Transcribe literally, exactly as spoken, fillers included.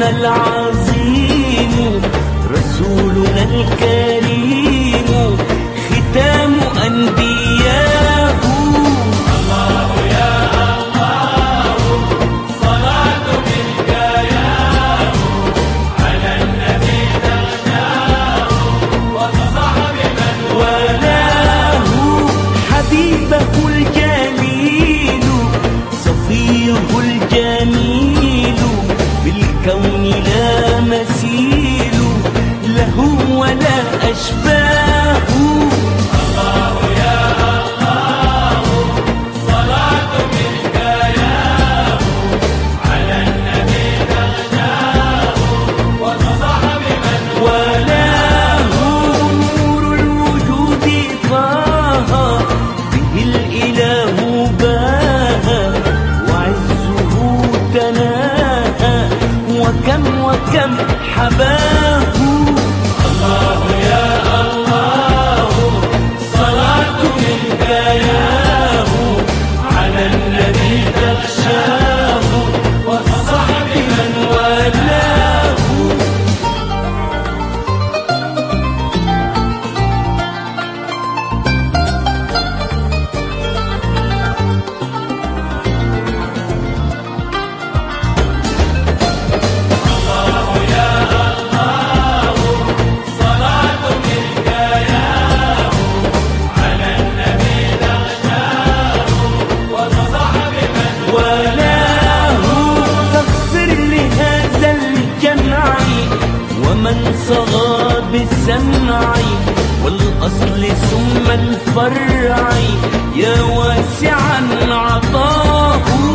إمامنا العظيم رسولنا الكريم ختام أنبياء. الله يا الله صلاة منك ياه على النبي تغشاه وصحب من والاه حبيبه الجميل صفيه الجميل بالكون لا مثيل له ولا أشباه. الله يا الله صلاة منك ياه على النبي تغشاه وصحب من والاه نور الوجود طه به الإله باها وعزه تناهى وكم وكم حباه. الله يا الله صلاة منك ياه على النبي تغشاه وصحب من والاه. الله يا الله صلاة منك ياه على النبي تغشاه وصحب من والاه فاغفر لهذا الجمع ومن صغى بالسمع والأصل ثم الفرع يا واسعا عطاه.